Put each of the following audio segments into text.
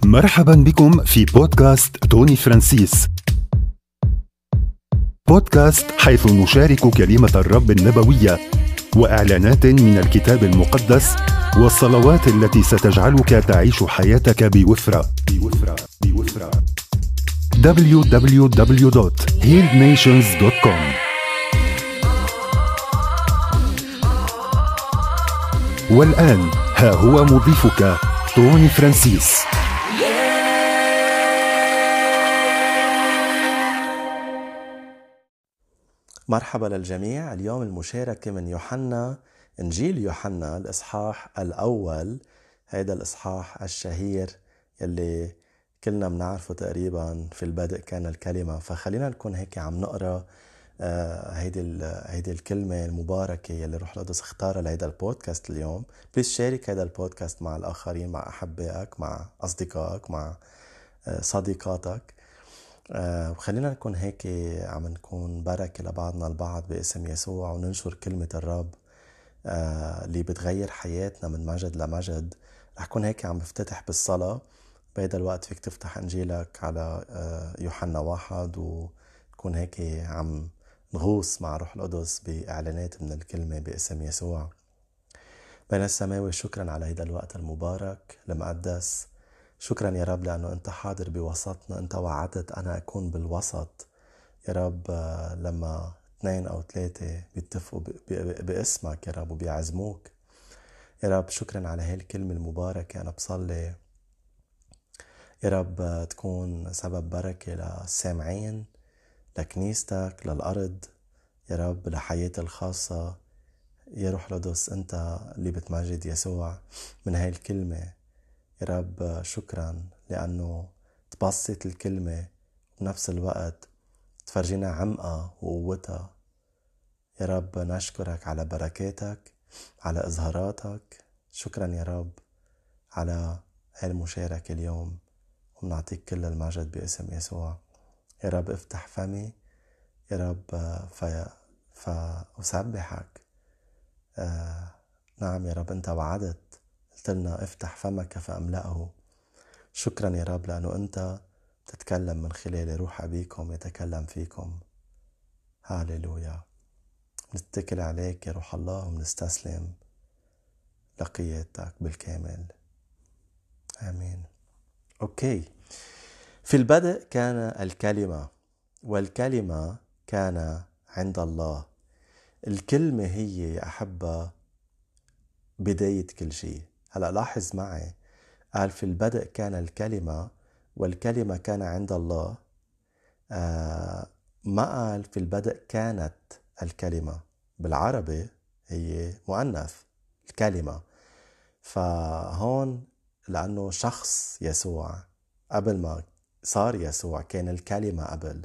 مرحبا بكم في بودكاست توني فرانسيس. بودكاست حيث نشارك كلمة الرب النبوية وإعلانات من الكتاب المقدس والصلوات التي ستجعلك تعيش حياتك بوفرة. www.healednations.com. والآن ها هو مضيفك توني فرانسيس. مرحبا للجميع. اليوم المشاركة من يوحنا، إنجيل يوحنا الإصحاح الأول. هذا الإصحاح الشهير يلي كلنا بنعرفه تقريبا، في البدء كان الكلمة. فخلينا نكون هيك عم نقرأ هيدي الكلمة المباركة يلي روح القدس اختارها لهيدا البودكاست اليوم. بليز شارك هيدا البودكاست مع الآخرين، مع أحبائك، مع أصدقائك، مع صديقاتك. وخلينا نكون هيك عم نكون بركة لبعضنا البعض باسم يسوع، وننشر كلمة الرب اللي بتغير حياتنا من مجد لمجد. رح كون هيك عم بفتتح بالصلاة. بهذا الوقت فيك تفتح انجيلك على يوحنا 1 وتكون هيك عم نغوص مع روح القدس بإعلانات من الكلمة باسم يسوع. بين السماوي، شكرا على هذا الوقت المبارك المقدس. شكرا يا رب لأنه أنت حاضر بوسطنا. أنت وعدت أنا أكون بالوسط يا رب. لما 2 أو 3 بيتفقوا باسمك يا رب وبيعزموك يا رب. شكرا على هاي الكلمة المباركة. أنا بصلي يا رب تكون سبب بركة للسامعين، لكنيستك، للأرض يا رب، لحياتي الخاصة. يا روح القدس أنت اللي بتمجد يسوع من هاي الكلمة يا رب. شكرا لأنه تبسط الكلمة بنفس الوقت تفرجينا عمقها وقوتها يا رب. نشكرك على بركاتك، على إظهاراتك. شكرا يا رب على هاي المشاركة اليوم، ونعطيك كل المجد باسم يسوع يا رب. افتح فمي يا رب فأسبحك. نعم يا رب، أنت وعدت، قلت لنا افتح فمك فأملأه. شكرا يا رب لأنه أنت تتكلم من خلال روح أبيكم يتكلم فيكم. هاليلويا. نتكل عليك يا روح الله ونستسلم لقيادتك بالكامل. آمين. أوكي. في البدء كان الكلمة، والكلمة كان عند الله. الكلمة هي يا أحبة بداية كل شيء. هلأ لاحظ معي، قال في البدء كان الكلمة والكلمة كان عند الله. ما قال في البدء كانت الكلمة. بالعربي هي مؤنث الكلمة. فهون لأنه شخص يسوع، قبل ما صار يسوع كان الكلمة قبل.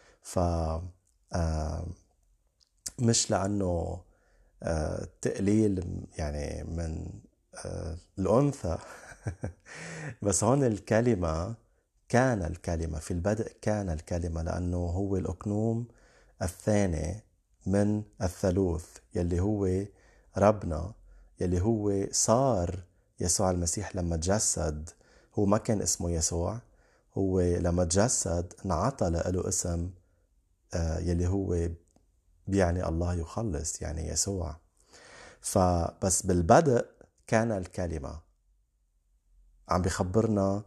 مش لأنه تقليل يعني من الأنثى بس هون الكلمة كان الكلمة. في البدء كان الكلمة لأنه هو الأقنوم الثاني من الثالوث يلي هو ربنا، يلي هو صار يسوع المسيح لما تجسد. هو ما كان اسمه يسوع، هو لما تجسد انعطى له اسم يلي هو يعني الله يخلص، يعني يسوع. فبس بالبدء كان الكلمة. عم بيخبرنا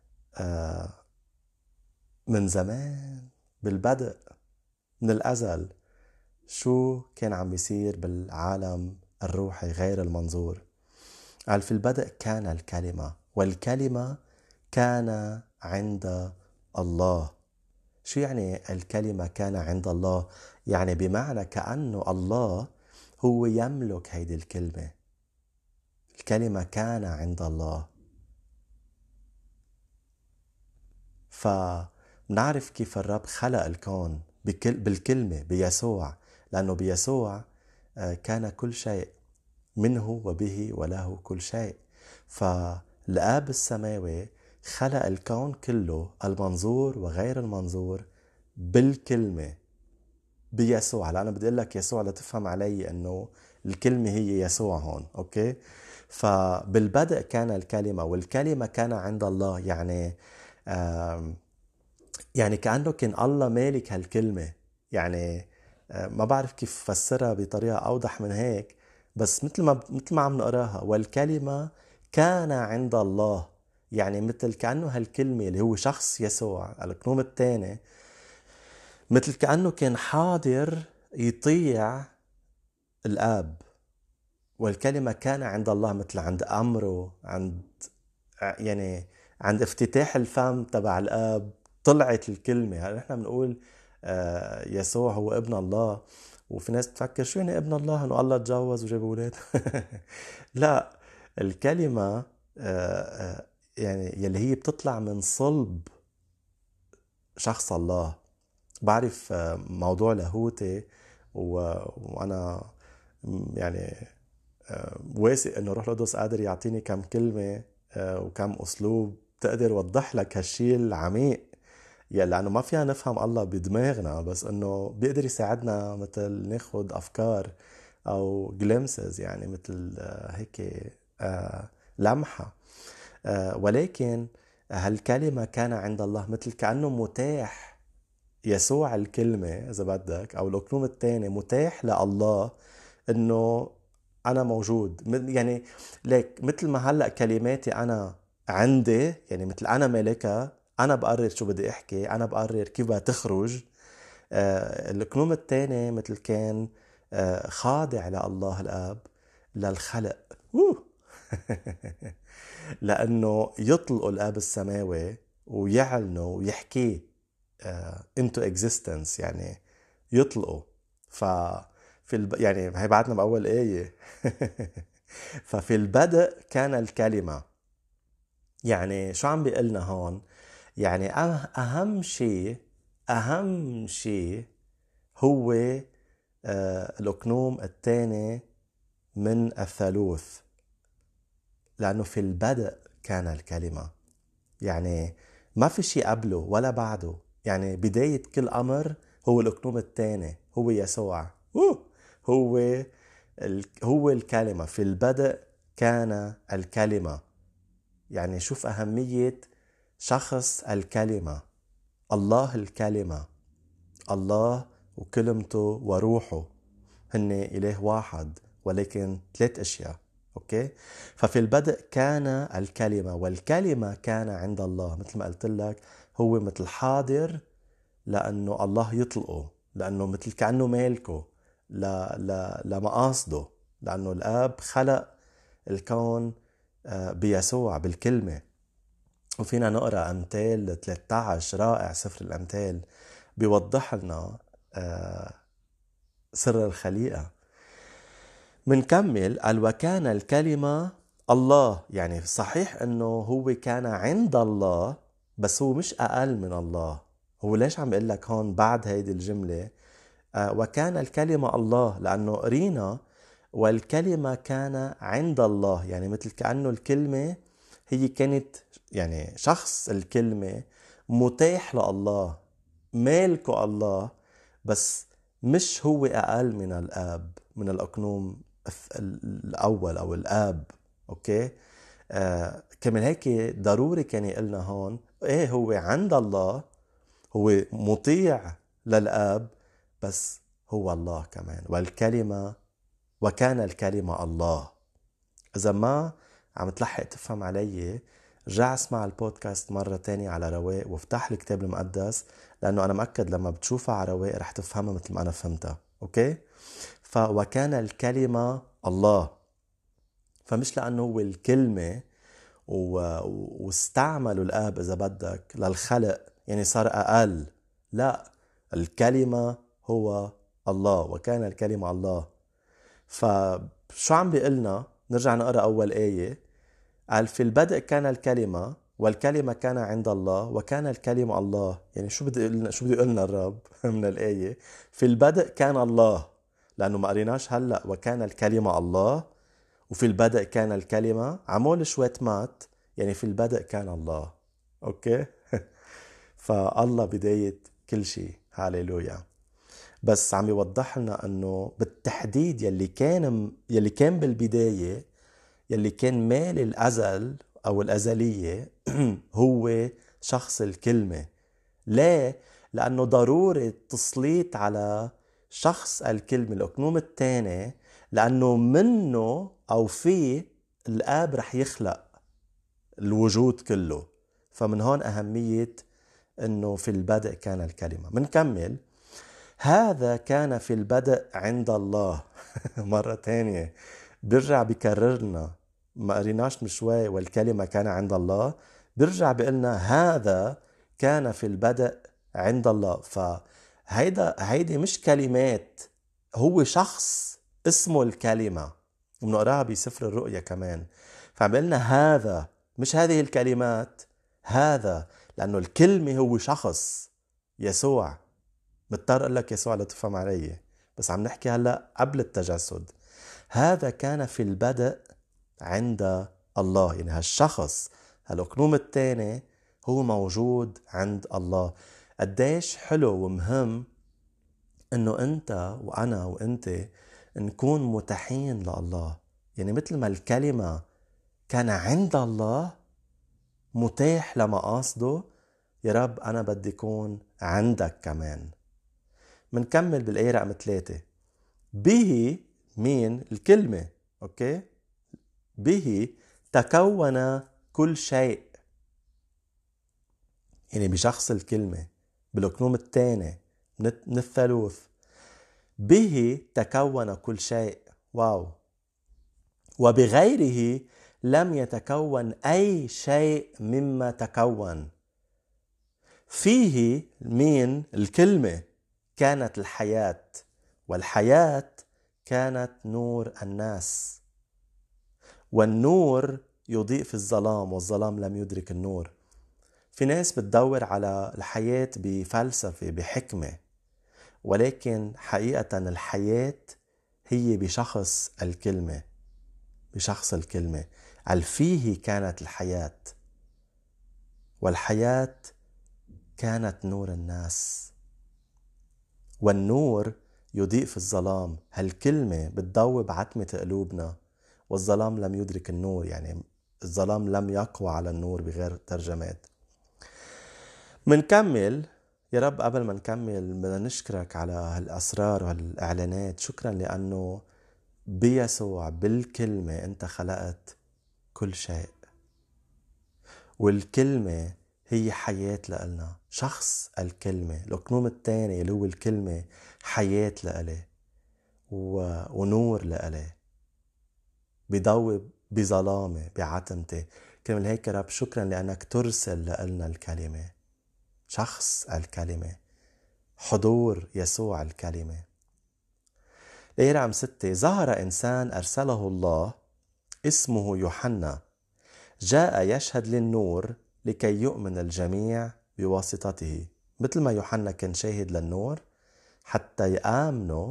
من زمان، بالبدء من الأزل، شو كان عم بيصير بالعالم الروحي غير المنظور. قال في البدء كان الكلمة والكلمة كان عند الله. شو يعني الكلمة كان عند الله؟ يعني بمعنى كأنه الله هو يملك هيدي الكلمة. الكلمة كان عند الله. فنعرف كيف الرب خلق الكون بالكلمة بيسوع، لأنه بيسوع كان كل شيء، منه وبه وله كل شيء. فالآب السماوي خلق الكون كله، المنظور وغير المنظور، بالكلمة بيسوع. لأنا بدي أقول لك يسوع لتفهم علي أنه الكلمة هي يسوع هون. أوكي؟ فبالبدء كان الكلمة والكلمة كان عند الله. يعني كأنه كان الله مالك هالكلمة. يعني ما بعرف كيف فسرها بطريقة أوضح من هيك، بس مثل ما عم نقراها، والكلمة كان عند الله. يعني مثل كأنه هالكلمة اللي هو شخص يسوع الكنوم الثاني، مثل كأنه كان حاضر يطيع الآب. والكلمة كان عند الله، مثل عند أمره، عند افتتاح الفم تبع الآب طلعت الكلمة. هلا نحن بنقول يسوع هو ابن الله، وفي ناس بتفكر شو يعني ابن الله، انه الله تجوز وجاب اولاد. لا، الكلمة يعني يلي هي بتطلع من صلب شخص الله. بعرف موضوع لاهوتي، وانا يعني واثق انه روح القدس قادر يعطيني كم كلمة وكم اسلوب تقدر وضح لك هالشي العميق. يعني لانه ما فينا نفهم الله بدماغنا، بس انه بيقدر يساعدنا مثل ناخد افكار او جلمسز، يعني مثل هيك لمحة. ولكن هالكلمة كان عند الله، مثل كأنه متاح يسوع الكلمة إذا بدك، أو الأكنوم الثاني متاح لله إنه أنا موجود. يعني ليك مثل ما هلأ كلماتي أنا عندي، يعني مثل أنا ملكة، أنا بقرر شو بدي أحكي، أنا بقرر كيف بدها تخرج. الأكنوم الثاني مثل كان خاضع لله الآب للخلق. لأنه يطلقوا الآب السماوي ويعلنوا ويحكيه into existence، يعني يطلقوا. يعني هي بعدنا بأول آية. ففي البدء كان الكلمة. يعني شو عم بيقلنا هون؟ يعني أهم شيء هو الأكنوم الثاني من الثالوث، لأنه في البدء كان الكلمة. يعني ما في شيء قبله ولا بعده. يعني بداية كل أمر هو الأكنوم الثاني، هو يسوع. هو هو الكلمة. في البدء كان الكلمة. يعني شوف أهمية شخص الكلمة. الله الكلمة، الله وكلمته وروحه هن إله واحد، ولكن 3 أشياء. أوكي؟ ففي البدء كان الكلمة، والكلمة كان عند الله. مثل ما قلت لك، هو مثل حاضر لأنه الله يطلقه، لأنه مثل كأنه مالكه لمقاصده، لأنه الآب خلق الكون بيسوع بالكلمة. وفينا نقرأ أمثال 13 رائع، سفر الأمثال بيوضح لنا سر الخليقة. منكمل قال وكان الكلمة الله. يعني صحيح انه هو كان عند الله، بس هو مش اقل من الله. هو ليش عم بقول لك هون بعد هيدي الجملة وكان الكلمة الله؟ لانه قرينا والكلمة كان عند الله. يعني مثل كأنه الكلمة هي كانت، يعني شخص الكلمة متاح لله، مالكه الله، بس مش هو أقل من الآب، من الأقنوم الأول أو الآب. أوكي؟ كمان هيك ضروري كان يقلنا هون إيه، هو عند الله، هو مطيع للآب، بس هو الله كمان. والكلمة وكان الكلمة الله. إذا ما عم تلحق تفهم علي، رجع اسمع البودكاست مرة تانية على رواق وافتح الكتاب المقدس، لأنه أنا مأكد لما بتشوفها على رواق رح تفهمها مثل ما أنا فهمتها. أوكي؟ وكان الكلمة الله. فمش لأنه هو الكلمة واستعملوا الآب إذا بدك للخلق يعني صار أقل. لا، الكلمة هو الله، وكان الكلمة الله. فشو عم بيقلنا؟ نرجع نقرأ أول آية. قال في البدء كان الكلمة، والكلمة كان عند الله، وكان الكلمة الله. يعني شو بده يقولنا الرب من الآية؟ في البدء كان الله، لأنه ما قريناش هلأ وكان الكلمة الله وفي البدء كان الكلمة، عمول شوية مات. يعني في البدء كان الله. أوكي؟ فالله بداية كل شيء. هاليلويا. بس عم يوضح لنا أنه بالتحديد يلي كان بالبداية يلي كان مال الأزل أو الأزلية هو شخص الكلمة. ليه؟ لأنه ضروري تسليط على شخص الكلمة الأقنوم الثاني، لأنه منه أو فيه الآب رح يخلق الوجود كله. فمن هون أهمية أنه في البدء كان الكلمة. منكمل. هذا كان في البدء عند الله. مرة تانية برجع بكررنا، ما قريناش من شوي والكلمة كان عند الله، برجع بقلنا هذا كان في البدء عند الله. هيدي مش كلمات، هو شخص اسمه الكلمة، وبنقراها بسفر الرؤيا كمان. فعم بقلنا هذا، مش هذه الكلمات، هذا، لأنه الكلمة هو شخص يسوع. مضطر أقول لك يسوع لتفهم علي، بس عم نحكي هلأ قبل التجسد. هذا كان في البدء عند الله، يعني هالشخص هالأقنوم الثاني هو موجود عند الله. قديش حلو ومهم انه انت وانا وانت نكون متاحين لله. يعني مثل ما الكلمة كان عند الله متاح لمقاصده، يا رب انا بدي يكون عندك كمان. منكمل بالآية رقم 3. به، مين؟ الكلمة. اوكي، به تكون كل شيء، يعني بشخص الكلمة بالأقنوم الثاني من الثالوث. به تكون كل شيء. واو. وبغيره لم يتكون أي شيء مما تكون. فيه، من الكلمة، كانت الحياة، والحياة كانت نور الناس، والنور يضيء في الظلام، والظلام لم يدرك النور. في ناس بتدور على الحياة بفلسفة بحكمة، ولكن حقيقة الحياة هي بشخص الكلمة، بشخص الكلمة. فيه كانت الحياة، والحياة كانت نور الناس، والنور يضيء في الظلام. هالكلمة بتضوي عتمة قلوبنا، والظلام لم يدرك النور، يعني الظلام لم يقوى على النور بغير ترجمات. منكمل. يا رب قبل ما نكمل بدنا نشكرك على هالأسرار وهالإعلانات. شكرا لأنه بيسوع بالكلمة أنت خلقت كل شيء، والكلمة هي حياة لنا. شخص الكلمة الأقنوم الثاني اللي هو الكلمة حياة لإله ونور لإله، بضوي بظلامه بعتمته. كرمال هيك رب شكرا لأنك ترسل لنا الكلمة، شخص الكلمة، حضور يسوع الكلمة. الآية رقم 6. ظهر إنسان أرسله الله اسمه يوحنا، جاء يشهد للنور لكي يؤمن الجميع بواسطته. مثل ما يوحنا كان شاهد للنور حتى يآمنوا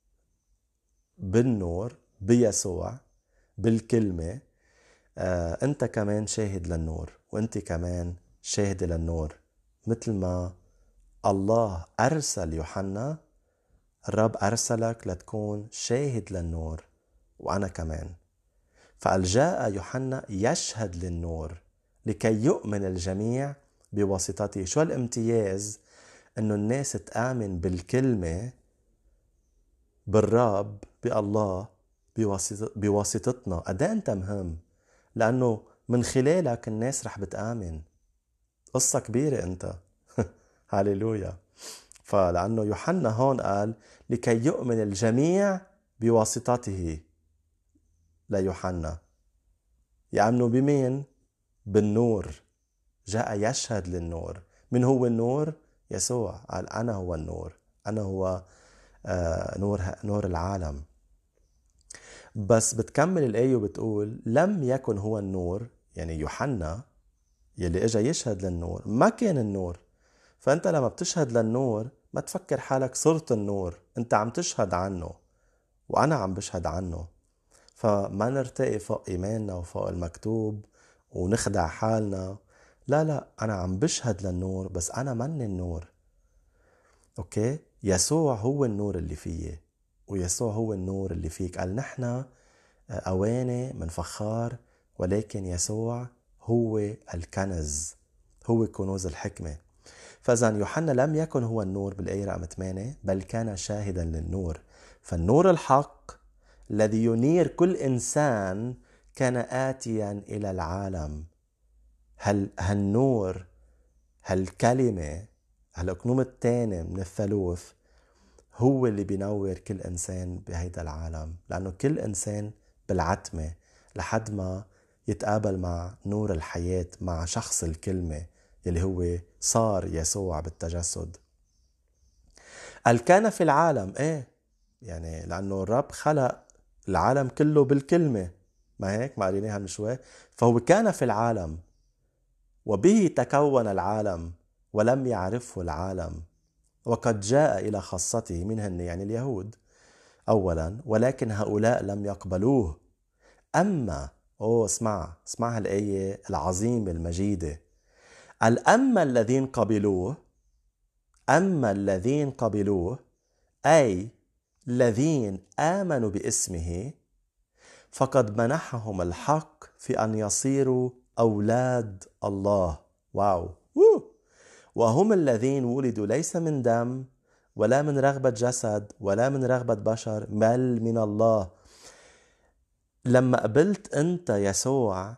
بالنور بيسوع بالكلمة، أنت كمان شاهد للنور، وأنت كمان شاهد للنور. مثل ما الله أرسل يوحنا، الرب أرسلك لتكون شاهد للنور، وأنا كمان. فقال جاء يوحنا يشهد للنور لكي يؤمن الجميع بواسطته. شو الامتياز؟ انه الناس تآمن بالكلمة، بالرب، بالله، بواسطتنا. قد انت مهم، لانه من خلالك الناس رح بتآمن. قصة كبيرة انت. هاليلويا. فلأنه يوحنا هون قال لكي يؤمن الجميع بواسطته ليوحنا. يأمنوا بمين؟ بالنور. جاء يشهد للنور. من هو النور؟ يسوع. قال أنا هو النور، أنا هو نور العالم. بس بتكمل الآية وبتقول لم يكن هو النور، يعني يوحنا يلي اجا يشهد للنور ما كان النور. فأنت لما بتشهد للنور ما تفكر حالك صرت النور، أنت عم تشهد عنه وأنا عم بشهد عنه. فما نرتقي فوق إيماننا وفوق المكتوب ونخدع حالنا. لا، أنا عم بشهد للنور بس أنا مني النور. أوكي؟ يسوع هو النور اللي فيه، ويسوع هو النور اللي فيك. قال نحن أواني من فخار، ولكن يسوع هو الكنز، هو كنوز الحكمة. فإذا يوحنا لم يكن هو النور بالآية رقم 8، بل كان شاهدا للنور. فالنور الحق الذي ينير كل إنسان كان آتيا إلى العالم. هالنور، هالكلمة، هالأقنوم الثاني من الثالوث هو اللي بينور كل إنسان بهيدا العالم، لأنه كل إنسان بالعتمة لحد ما يتقابل مع نور الحياة، مع شخص الكلمة اللي هو صار يسوع بالتجسد. كان في العالم، يعني لأنه الرب خلق العالم كله بالكلمة، ما هيك ما قريناها من شوي؟ فهو كان في العالم وبه تكون العالم ولم يعرفه العالم، وقد جاء إلى خاصته منهن يعني اليهود أولا، ولكن هؤلاء لم يقبلوه. أما اسمع هالآية العظيمة المجيدة. أما الذين قبلوه أي الذين آمنوا باسمه فقد منحهم الحق في أن يصيروا أولاد الله. واو. وهم الذين ولدوا ليس من دم ولا من رغبة جسد ولا من رغبة بشر، بل من الله. لما قبلت أنت يسوع،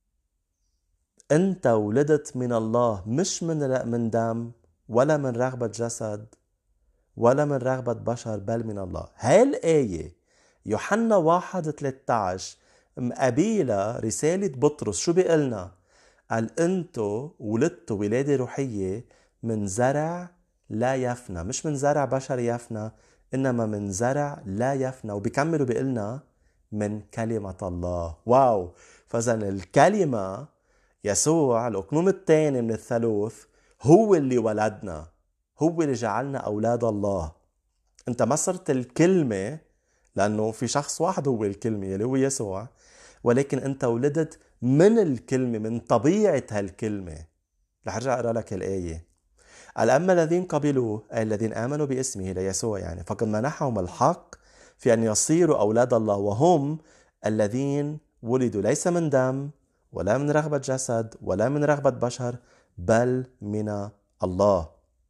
أنت ولدت من الله، مش من دم ولا من رغبة جسد ولا من رغبة بشر، بل من الله. هاي الآية يوحنا 1:13 مقابلة رسالة بطرس. شو بيقلنا؟ قال أنتو ولدتوا ولادة روحية من زرع لا يفنى، مش من زرع بشر يفنى، إنما من زرع لا يفنى. وبيكملوا بيقلنا من كلمة الله. واو. فإذا الكلمة يسوع الأقنوم الثاني من الثالوث هو اللي ولدنا، هو اللي جعلنا أولاد الله. أنت ما صرت الكلمة لأنه في شخص واحد هو الكلمة اللي هو يسوع، ولكن أنت ولدت من الكلمة، من طبيعة هالكلمة. رح أرجع أقرأ لك الآية. أما الذين قبلوه أي الذين آمنوا باسمه ليسوع يعني فقد منحهم الحق في أن يصيروا أولاد الله، وهم الذين ولدوا ليس من دم ولا من رغبة جسد ولا من رغبة بشر، بل من الله.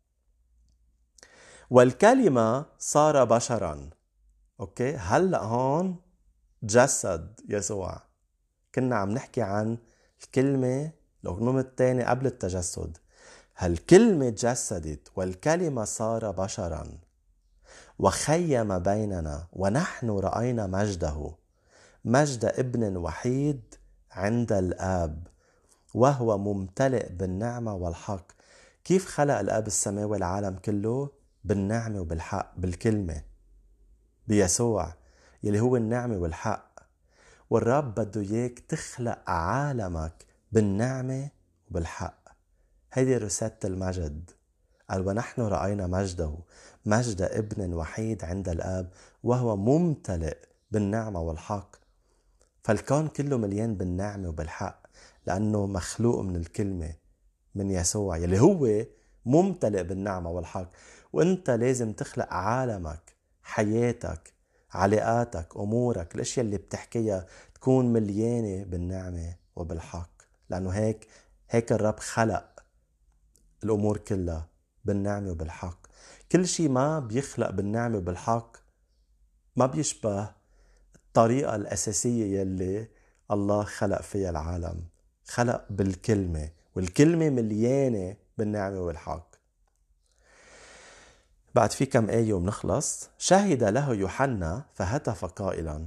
والكلمة صار بشرا. أوكي، هلأ هون جسد يسوع. كنا عم نحكي عن الكلمة الأقنوم الثاني قبل التجسد. هالكلمة تجسدت والكلمة صار بشرا وخيم بيننا، ونحن رأينا مجده، مجد ابن وحيد عند الآب، وهو ممتلئ بالنعمة والحق. كيف خلق الآب السماوي العالم كله؟ بالنعمة وبالحق، بالكلمة، بيسوع يلي هو النعمة والحق. والرب بده إياك تخلق عالمك بالنعمة وبالحق. هيدي رسالة المجد. قال ونحن رأينا مجده، مجد ابن وحيد عند الآب، وهو ممتلئ بالنعمة والحق. فالكون كله مليان بالنعمة وبالحق، لأنه مخلوق من الكلمة، من يسوع يلي هو ممتلئ بالنعمة والحق. وانت لازم تخلق عالمك، حياتك، علاقاتك، أمورك، الأشياء اللي بتحكيها تكون مليانة بالنعمة وبالحق، لأنه هيك الرب خلق الأمور كلها بالنعمة وبالحق. كل شيء ما بيخلق بالنعمة وبالحق ما بيشبه الطريقة الأساسية يلي الله خلق فيها العالم. خلق بالكلمة، والكلمة مليانة بالنعمة والحق. بعد في كم آية ومنخلص. شهد له يوحنا فهتف قائلا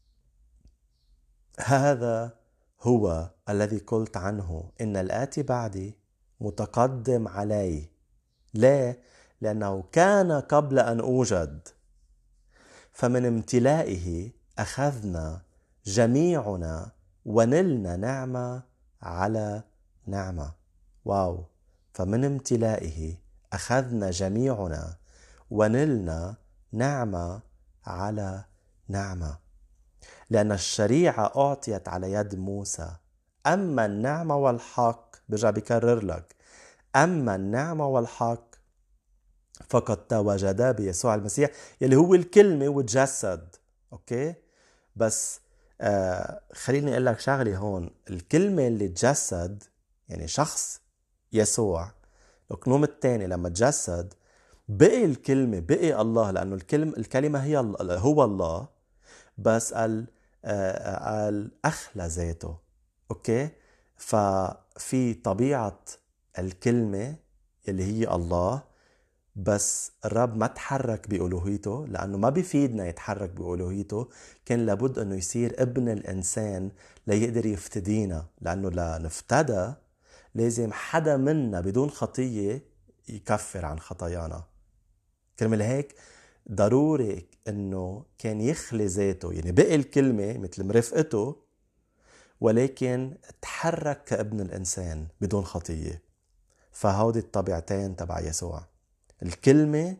هذا هو الذي قلت عنه إن الآتي بعدي متقدم علي. ليه؟ لأنه كان قبل أن أوجد. فمن امتلائه أخذنا جميعنا ونلنا نعمة على نعمة. واو. فمن امتلائه أخذنا جميعنا ونلنا نعمة على نعمة، لأن الشريعة أعطيت على يد موسى، أما النعمة والحق، برجع بكرر لك، أما النعمة والحق فقد تواجدا بيسوع المسيح يلي هو الكلمة وتجسد. أوكي، بس خليني اقول لك شغلة هون. الكلمة اللي تجسد يعني شخص يسوع، الأقنوم الثاني لما تجسد بقي الكلمة، بقي الله، لأنه الكلمة هو الله، بس قال أخلى ذاته. أوكي؟ ففي طبيعة الكلمة اللي هي الله، بس الرب ما تحرك بألوهيته، لأنه ما بيفيدنا يتحرك بألوهيته. كان لابد أنه يصير ابن الإنسان ليقدر يفتدينا، لأنه لنفتدى لازم حدا منا بدون خطية يكفر عن خطايانا. كرمال هيك ضروري انه كان يخلي ذاته، يعني بقي الكلمة مثل مرفقته، ولكن تحرك كابن الانسان بدون خطية. فهودي الطبيعتين تبع يسوع، الكلمة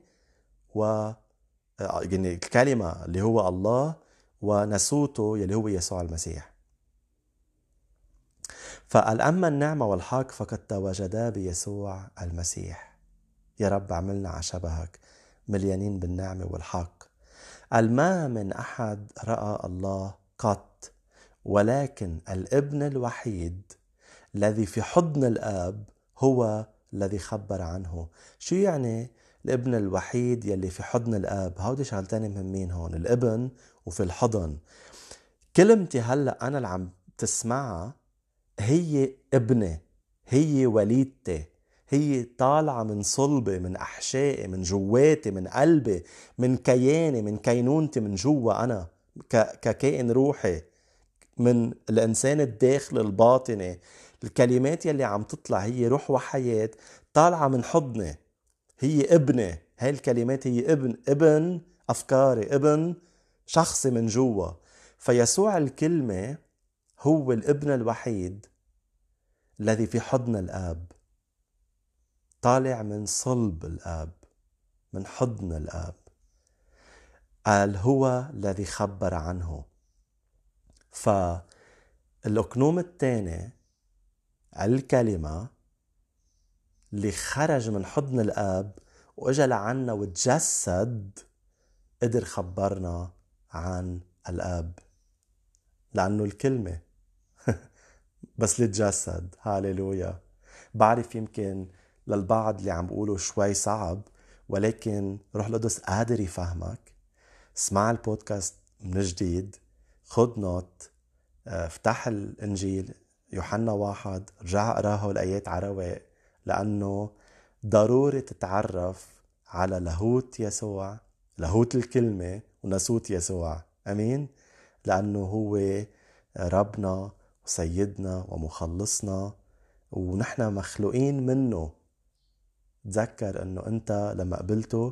يعني الكلمة اللي هو الله، ونسوته اللي هو يسوع المسيح. فقال أما النعمة والحق فقد تواجدا بيسوع المسيح. يا رب عملنا على شبهك، مليانين بالنعمة والحق. قال ما من أحد رأى الله قط، ولكن الابن الوحيد الذي في حضن الآب هو الذي خبر عنه. شو يعني الابن الوحيد يلي في حضن الآب؟ هودي شغلتين مهمين هون، الابن وفي الحضن. كلمتي هلأ أنا اللي عم تسمعها هي ابني، هي وليدتي، هي طالعة من صلبي، من أحشائي، من جواتي، من قلبي، من كياني، من كينونتي، من جوا أنا ككائن روحي، من الإنسان الداخل الباطني. الكلمات يلي عم تطلع هي روح وحياة، طالعة من حضني، هي ابني. هاي الكلمات هي ابن أفكاري، ابن شخصي من جوا. فيسوع الكلمة هو الابن الوحيد الذي في حضن الآب، طالع من صلب الآب، من حضن الآب. قال هو الذي خبر عنه. فالأقنوم الثاني الكلمة اللي خرج من حضن الآب وإجا لعنا وتجسد، قدر خبرنا عن الآب، لأنه الكلمة بس لتجسد. هاليلويا. بعرف يمكن للبعض اللي عم بقوله شوي صعب، ولكن روح القدس قادر يفهمك. اسمع البودكاست من جديد، خد نوت، افتح الإنجيل يوحنا 1، رجع اقراها الآيات على رواق، لأنه ضروري تتعرف على لاهوت يسوع، لاهوت الكلمة، وناسوت يسوع. أمين. لأنه هو ربنا وسيدنا ومخلصنا، ونحن مخلوقين منه. تذكر أنه أنت لما قبلته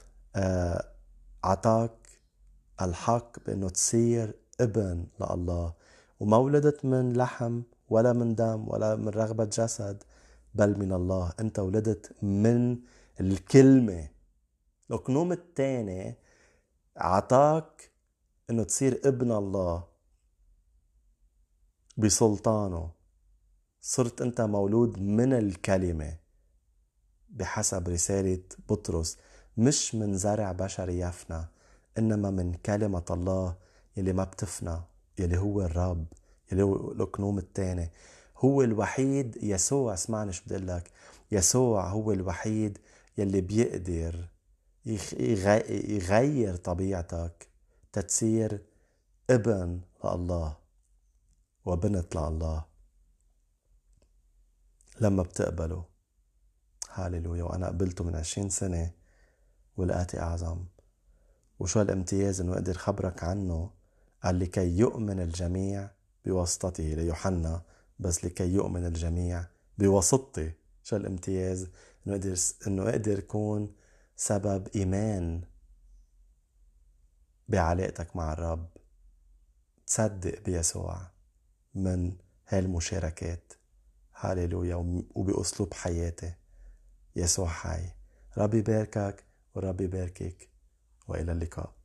عطاك الحق بأنه تصير ابن لله، وما ولدت من لحم ولا من دم ولا من رغبة جسد، بل من الله. أنت ولدت من الكلمة. الأقنوم الثاني عطاك أنه تصير ابن الله بسلطانه. صرت أنت مولود من الكلمة بحسب رسالة بطرس، مش من زرع بشري يفنى، إنما من كلمة الله يلي ما بتفنى، يلي هو الرب، يلي هو الأقنوم الثاني. هو الوحيد. يسوع، اسمعني شو بدي أقول لك، يسوع هو الوحيد يلي بيقدر يغير طبيعتك تتصير ابن لله وبنت لله لما بتقبله. هاليلويا. وأنا قبلته من 20 سنة ولقاتي أعظم. وشو الامتياز إنه قدر خبرك عنه. قال لكي يؤمن الجميع بواسطته ليوحنا، بس لكي يؤمن الجميع بواسطتي. شو الامتياز؟ إنه قدر يكون سبب إيمان بعلاقتك مع الرب. تصدق بيسوع من هالمشاركات. هاليلويا. وبأسلوب حياتي يسوع حي. ربي باركك وربي باركك، وإلى اللقاء.